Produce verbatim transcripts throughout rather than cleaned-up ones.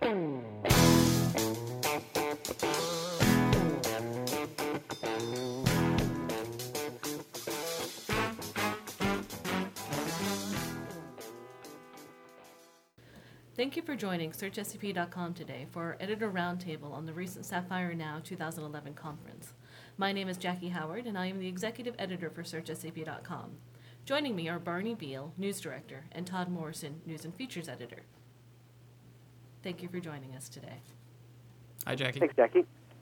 Thank you for joining Search S A P dot com today for our editor roundtable on the recent Sapphire Now two thousand eleven conference. My name is Jackie Howard, and I am the executive editor for Search S A P dot com. Joining me are Barney Beal, news director, and Todd Morrison, news and features editor. Thank you for joining us today. Hi, Jackie. Thanks, Jackie.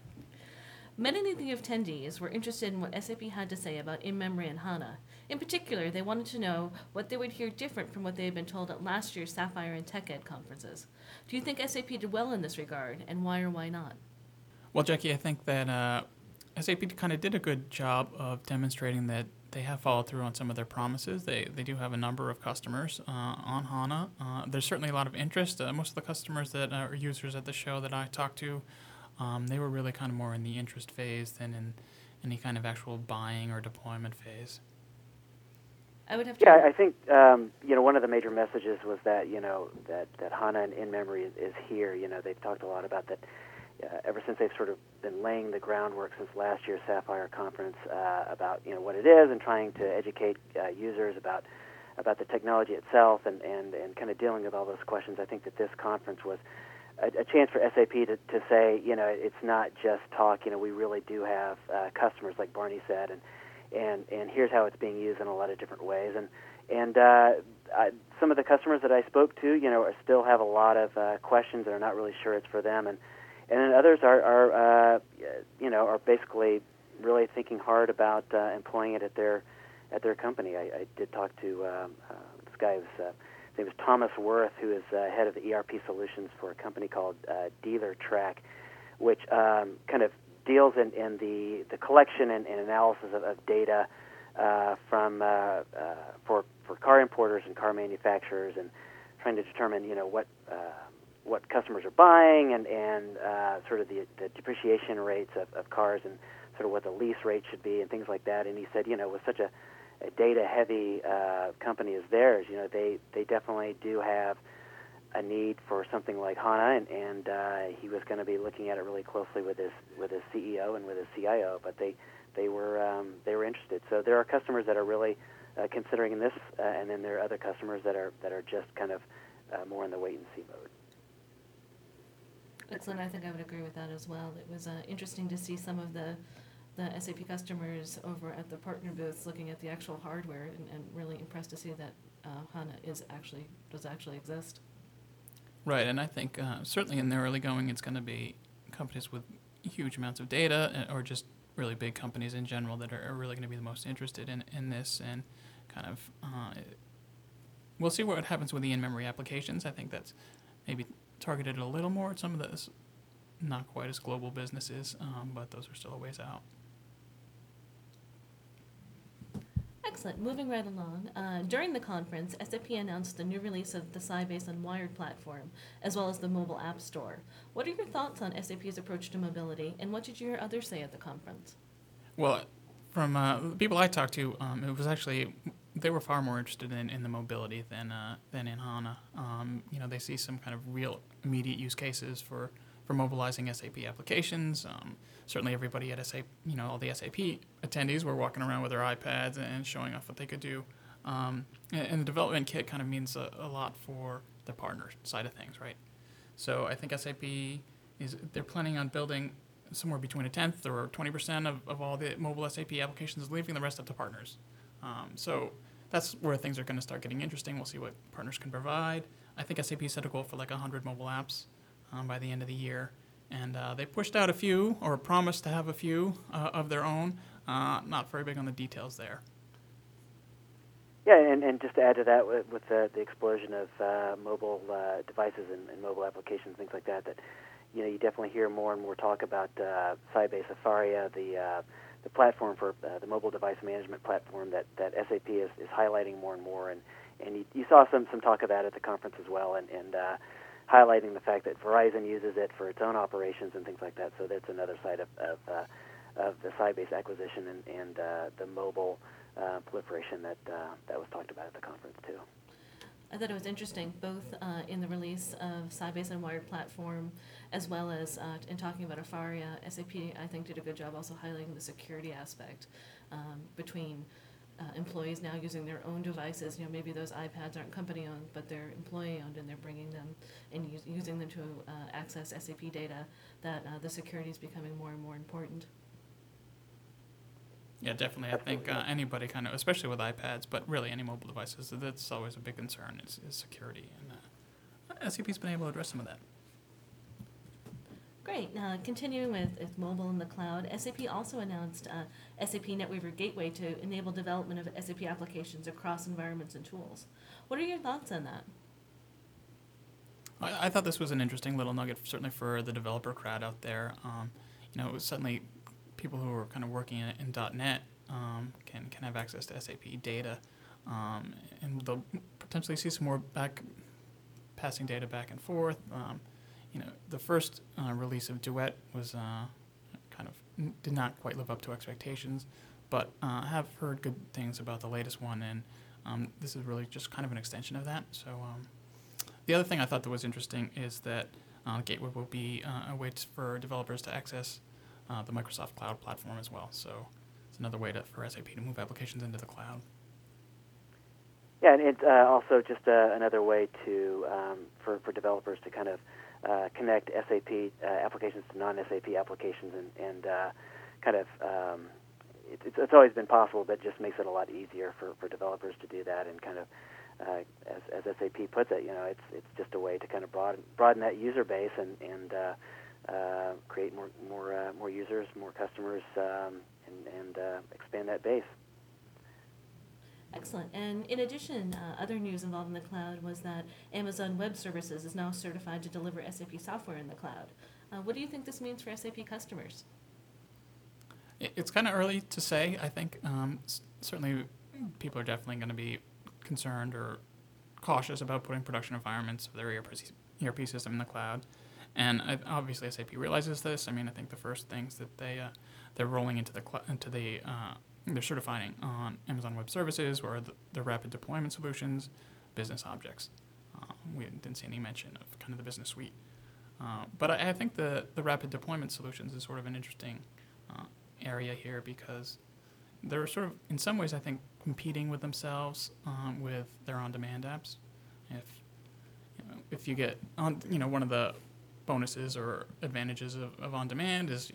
Many of the attendees were interested in what S A P had to say about in-memory and HANA. In particular, they wanted to know what they would hear different from what they had been told at last year's Sapphire and TechEd conferences. Do you think S A P did well in this regard, and why or why not? Well, Jackie, I think that uh, S A P kind of did a good job of demonstrating that they have followed through on some of their promises. They they do have a number of customers uh, on HANA. Uh, there's certainly a lot of interest. Uh, most of the customers that are users at the show that I talked to, um, they were really kind of more in the interest phase than in any kind of actual buying or deployment phase. I would have to. Yeah, I think um, you know one of the major messages was that you know that, that HANA and in-memory is, is here. You know they've talked a lot about that uh, ever since they've sort of been laying the groundwork since last year's Sapphire conference uh, about you know what it is and trying to educate uh, users about about the technology itself and, and, and kind of dealing with all those questions. I think that this conference was a, a chance for S A P to, to say you know it's not just talk. You know we really do have uh, customers, like Barney said, and And, and here's how it's being used in a lot of different ways. And and uh, I, some of the customers that I spoke to, you know, are, still have a lot of uh, questions and are not really sure it's for them. And and then others are, are uh, you know, are basically really thinking hard about uh, employing it at their at their company. I, I did talk to um, uh, this guy. Was, uh, his name was Thomas Worth, who is uh, head of the E R P solutions for a company called uh, DealerTrack, which um, kind of deals in, in the, the collection and, and analysis of, of data uh, from uh, uh, for for car importers and car manufacturers, and trying to determine you know what uh, what customers are buying and and uh, sort of the, the depreciation rates of, of cars and sort of what the lease rate should be and things like that. And he said you know with such a, a data heavy uh, company as theirs, you know they they definitely do have a need for something like HANA, and, and uh, he was going to be looking at it really closely with his with his C E O and with his C I O. But they they were um, they were interested. So there are customers that are really uh, considering this, uh, and then there are other customers that are that are just kind of uh, more in the wait and see mode. Excellent. I think I would agree with that as well. It was uh, interesting to see some of the the S A P customers over at the partner booths looking at the actual hardware, and, and really impressed to see that uh, HANA is actually does actually exist. Right, and I think uh, certainly in the early going, it's going to be companies with huge amounts of data, or just really big companies in general that are, are really going to be the most interested in, in this, and kind of uh, we'll see what happens with the in-memory applications. I think that's maybe targeted a little more at some of the not quite as global businesses, um, but those are still a ways out. Excellent. Moving right along, uh, during the conference, S A P announced the new release of the Sybase Unwired platform, as well as the mobile app store. What are your thoughts on S A P's approach to mobility, and what did you hear others say at the conference? Well, from uh, the people I talked to, um, it was actually, they were far more interested in, in the mobility than uh, than in HANA. Um, you know, they see some kind of real immediate use cases for for mobilizing S A P applications. Um, certainly everybody at S A P, you know, all the S A P attendees were walking around with their iPads and showing off what they could do. Um, and, and the development kit kind of means a, a lot for the partner side of things, right? So I think S A P is, they're planning on building somewhere between a tenth or twenty percent of, of all the mobile S A P applications, leaving the rest up to partners. Um, so that's where things are going to start getting interesting. We'll see what partners can provide. I think S A P set a goal for like one hundred mobile apps Um, by the end of the year, and uh, they pushed out a few, or promised to have a few uh, of their own. Uh, not very big on the details there. Yeah, and, and just to add to that, with, with the, the explosion of uh, mobile uh, devices and, and mobile applications, things like that, that you know you definitely hear more and more talk about uh, Sybase Afaria, the uh, the platform for uh, the mobile device management platform that, that S A P is, is highlighting more and more, and and you, you saw some some talk of that at the conference as well, and and. Uh, highlighting the fact that Verizon uses it for its own operations and things like that. So that's another side of of, uh, of the Sybase acquisition and, and uh, the mobile uh, proliferation that uh, that was talked about at the conference too. I thought it was interesting, both uh, in the release of Sybase and Wired Platform, as well as uh, in talking about Afaria. S A P, I think, did a good job also highlighting the security aspect um, between uh, employees now using their own devices. You know, maybe those iPads aren't company-owned, but they're employee-owned, and they're bringing them and use, using them to uh, access S A P data. That uh, the security is becoming more and more important. Yeah, definitely. I think uh, anybody kind of, especially with iPads, but really any mobile devices, that's always a big concern is, is security. And uh, S A P's been able to address some of that. Great. Now, continuing with, with mobile in the cloud, S A P also announced uh, S A P NetWeaver Gateway to enable development of S A P applications across environments and tools. What are your thoughts on that? I, I thought this was an interesting little nugget, certainly for the developer crowd out there. Um, you know, it was suddenly people who are kind of working in, in .NET um, can can have access to S A P data, um, and they'll potentially see some more back passing data back and forth. Um, you know, the first uh, release of Duet was uh, kind of did not quite live up to expectations, but uh, have heard good things about the latest one, and um, this is really just kind of an extension of that. So um, the other thing I thought that was interesting is that uh, Gateway will be uh, a way to, for developers to access Uh, the Microsoft Cloud Platform as well. So it's another way to, for S A P to move applications into the cloud. Yeah, and it's uh, also just uh, another way to um, for, for developers to kind of uh, connect S A P uh, applications to non-S A P applications, and, and uh, kind of um, it, it's, it's always been possible, but it just makes it a lot easier for, for developers to do that. And kind of uh, as, as S A P puts it, you know, it's it's just a way to kind of broaden broaden that user base and and uh, Uh, create more more uh, more users, more customers, um, and, and uh, expand that base. Excellent. And in addition, uh, other news involved in the cloud was that Amazon Web Services is now certified to deliver S A P software in the cloud. Uh, what do you think this means for S A P customers? It's kind of early to say. I think um, s- certainly people are definitely going to be concerned or cautious about putting production environments of their E R P system in the cloud. And I, obviously, S A P realizes this. I mean, I think the first things that they uh, they're rolling into the cl- into the uh, they're certifying on Amazon Web Services or the, the rapid deployment solutions, business objects. Uh, we didn't see any mention of kind of the business suite, uh, but I, I think the the rapid deployment solutions is sort of an interesting uh, area here because they're sort of in some ways I think competing with themselves um, with their on-demand apps. If you know, if you get on, you know, one of the bonuses or advantages of, of on-demand is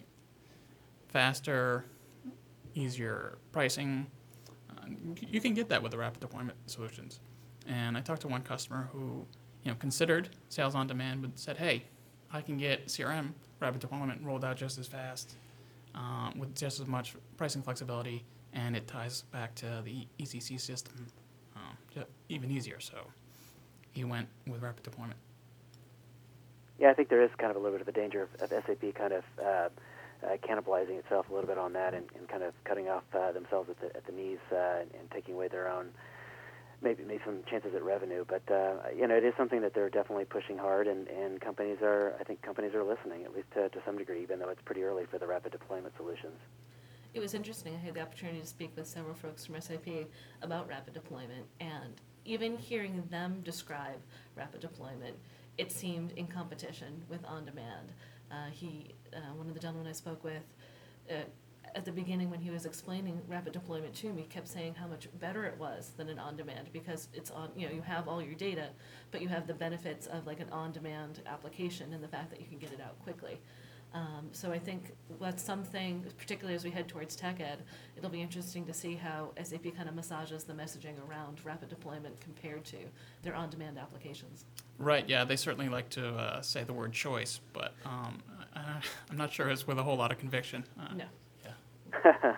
faster, easier pricing. Uh, you can get that with the rapid deployment solutions. And I talked to one customer who, you know, considered sales on demand, but said, "Hey, I can get C R M rapid deployment rolled out just as fast, uh, with just as much pricing flexibility, and it ties back to the E C C system um, even easier." So he went with rapid deployment. Yeah, I think there is kind of a little bit of a danger of, of S A P kind of uh, uh, cannibalizing itself a little bit on that and, and kind of cutting off uh, themselves at the, at the knees uh, and, and taking away their own, maybe maybe some chances at revenue. But, uh, you know, it is something that they're definitely pushing hard, and, and companies are, I think companies are listening, at least to, to some degree, even though it's pretty early for the rapid deployment solutions. It was interesting. I had the opportunity to speak with several folks from S A P about rapid deployment, and even hearing them describe rapid deployment, it seemed in competition with on-demand. Uh, he, uh, one of the gentlemen I spoke with, uh, at the beginning when he was explaining rapid deployment to me, kept saying how much better it was than an on-demand because it's on, you know, you have all your data, but you have the benefits of like an on-demand application and the fact that you can get it out quickly. Um, so I think that's something, particularly as we head towards tech ed, it'll be interesting to see how S A P kind of massages the messaging around rapid deployment compared to their on-demand applications. Right, yeah, they certainly like to uh, say the word choice, but um, I, I'm not sure it's with a whole lot of conviction. Uh, No. Yeah.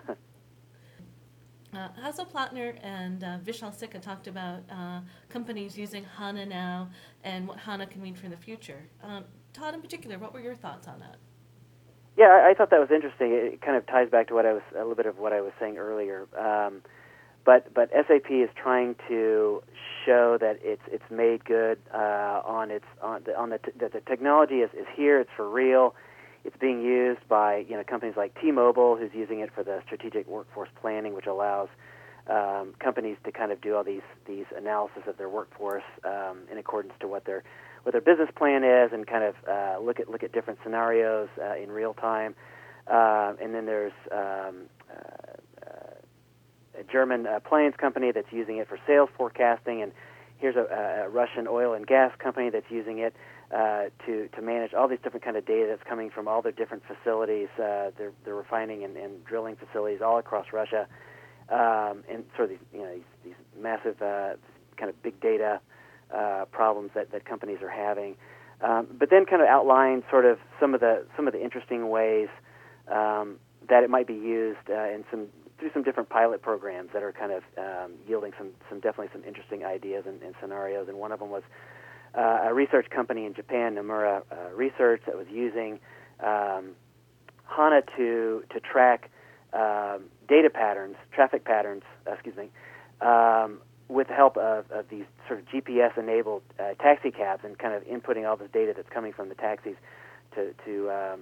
Uh, Hazel Plattner and uh, Vishal Sikka talked about uh, companies using HANA now and what HANA can mean for the future. Um, Todd, in particular, what were your thoughts on that? Yeah, I, I thought that was interesting. It kind of ties back to what I was a little bit of what I was saying earlier. Um, but but S A P is trying to show that it's it's made good uh, on its on the on the t- that the technology is, is here. It's for real. It's being used by you know companies like T-Mobile, who's using it for the strategic workforce planning, which allows um, companies to kind of do all these these analysis of their workforce um, in accordance to what their what their business plan is, and kind of uh, look at look at different scenarios uh, in real time. Uh, and then there's um, uh, uh, a German appliance company that's using it for sales forecasting, and here's a, a Russian oil and gas company that's using it uh, to to manage all these different kind of data that's coming from all their different facilities, uh, their their refining and, and drilling facilities all across Russia, um, and sort of these you know these, these massive uh, kind of big data uh, problems that, that companies are having. Um, but then kind of outline sort of some of the some of the interesting ways um, that it might be used uh, in some through some different pilot programs that are kind of um, yielding some, some definitely some interesting ideas and, and scenarios. And one of them was uh, a research company in Japan, Nomura uh, Research, that was using um, HANA to to track um, data patterns, traffic patterns, uh, excuse me, um, with the help of, of these sort of G P S-enabled uh, taxi cabs, and kind of inputting all this data that's coming from the taxis to to um,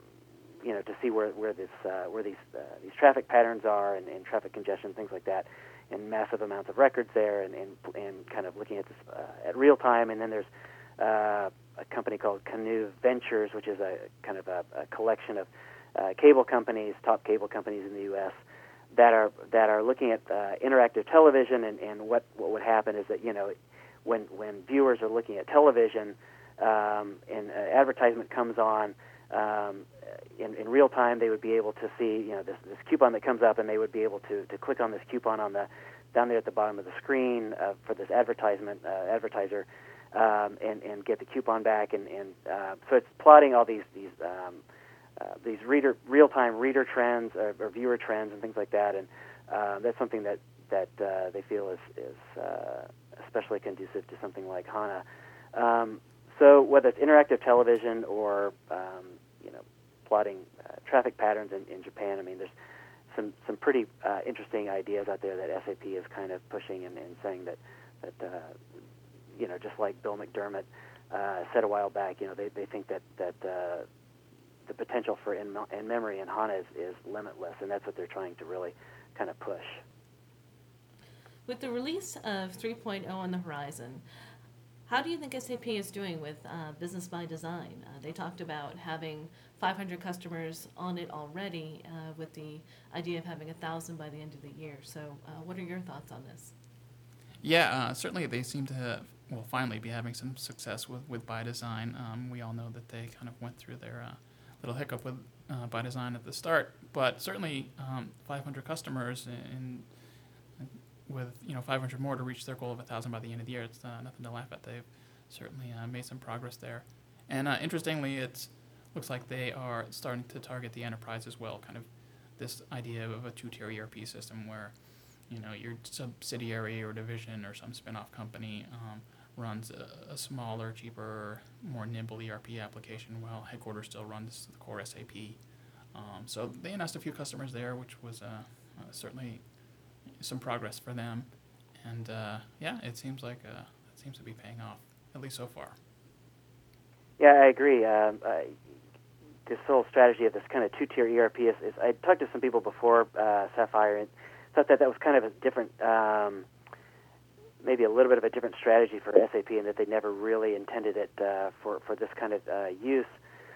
you know, to see where where this uh, where these uh, these traffic patterns are, and, and traffic congestion, things like that, and massive amounts of records there, and and, and kind of looking at this uh, at real time. And then there's uh, a company called Canoe Ventures, which is a kind of a, a collection of uh, cable companies, top cable companies in the U S that are that are looking at uh, interactive television, and, and what what would happen is that you know when when viewers are looking at television um, and an advertisement comes on. Um, in, in real time, they would be able to see, you know, this, this coupon that comes up, and they would be able to, to click on this coupon on the down there at the bottom of the screen uh, for this advertisement uh, advertiser, um, and and get the coupon back, and and uh, so it's plotting all these these um, uh, these reader real time reader trends or, or viewer trends and things like that, and uh, that's something that that uh, they feel is is uh, especially conducive to something like HANA. Um, so whether it's interactive television or um, you know, plotting uh, traffic patterns in, in Japan. I mean, there's some some pretty uh, interesting ideas out there that S A P is kind of pushing, and, and saying that that uh, you know, just like Bill McDermott uh, said a while back, you know, they, they think that that uh, the potential for in, in memory in HANA is, is limitless, and that's what they're trying to really kind of push. With the release of three point oh on the horizon, how do you think S A P is doing with uh, Business by Design? Uh, they talked about having five hundred customers on it already, uh, with the idea of having one thousand by the end of the year. So uh, what are your thoughts on this? Yeah, uh, certainly they seem to have, well, finally be having some success with, with By Design. Um, we all know that they kind of went through their uh, little hiccup with uh, By Design at the start, but certainly um, five hundred customers in with you know five hundred more to reach their goal of one thousand by the end of the year. It's uh, nothing to laugh at. They've certainly uh, made some progress there. And uh, interestingly, it looks like they are starting to target the enterprise as well, kind of this idea of a two-tier E R P system where you know your subsidiary or division or some spin-off company um, runs a, a smaller, cheaper, more nimble E R P application while headquarters still runs the core S A P. Um, so they announced a few customers there, which was uh, uh, certainly some progress for them, and uh, yeah, it seems like uh, it seems to be paying off, at least so far. Yeah, I agree. Um, I, this whole strategy of this kind of two-tier E R P is, is I talked to some people before uh, Sapphire, and thought that that was kind of a different, um, maybe a little bit of a different strategy for S A P, and that they never really intended it uh, for for this kind of uh, use.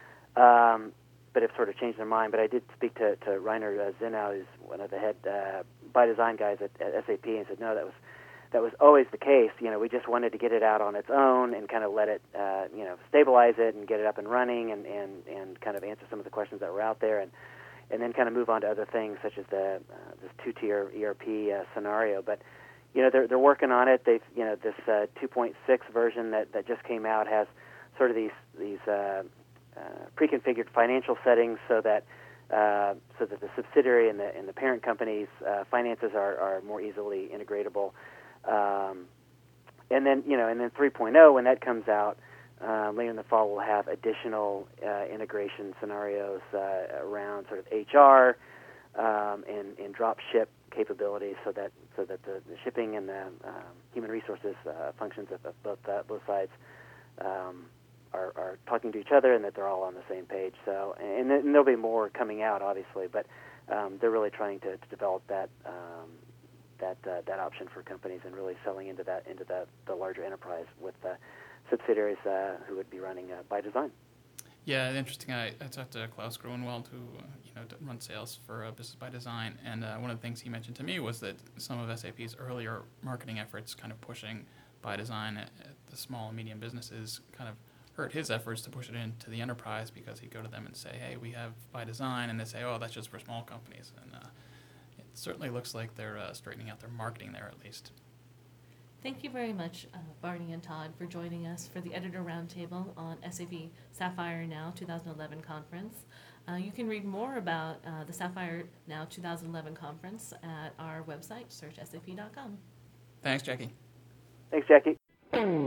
Um, but have sort of changed their mind. But I did speak to, to Rainer uh, Zinnow, who's one of the head uh, by design guys at, at S A P, and said, no, that was that was always the case. You know, we just wanted to get it out on its own and kind of let it, uh, you know, stabilize it and get it up and running, and, and, and kind of answer some of the questions that were out there, and and then kind of move on to other things such as the uh, this two-tier E R P uh, scenario. But you know, they're they're working on it. They've you know this uh, two point six version that, that just came out has sort of these these uh, Uh, pre-configured financial settings so that uh, so that the subsidiary and the and the parent company's uh, finances are, are more easily integratable, um, and then you know and then three point oh when that comes out uh, later in the fall, we'll have additional uh, integration scenarios uh, around sort of H R um, and and drop ship capabilities, so that so that the, the shipping and the um, human resources uh, functions of, of both uh, both sides Um, Are, are talking to each other, and that they're all on the same page. So, and, and there'll be more coming out, obviously, but um, they're really trying to, to develop that um, that uh, that option for companies and really selling into that into the, the larger enterprise with uh, subsidiaries uh, who would be running uh, by design. Yeah, interesting. I, I talked to Klaus Gruenwald, who uh, you know runs sales for uh, Business by Design, and uh, one of the things he mentioned to me was that some of S A P's earlier marketing efforts, kind of pushing by design at, at the small and medium businesses, kind of hurt his efforts to push it into the enterprise, because he'd go to them and say, "Hey, we have by design," and they say, "Oh, that's just for small companies." And uh, it certainly looks like they're uh, straightening out their marketing there, at least. Thank you very much, uh, Barney and Todd, for joining us for the Editor Roundtable on S A P Sapphire Now twenty eleven conference. Uh, you can read more about uh, the Sapphire Now twenty eleven conference at our website, search S A P dot com. Thanks, Jackie. Thanks, Jackie.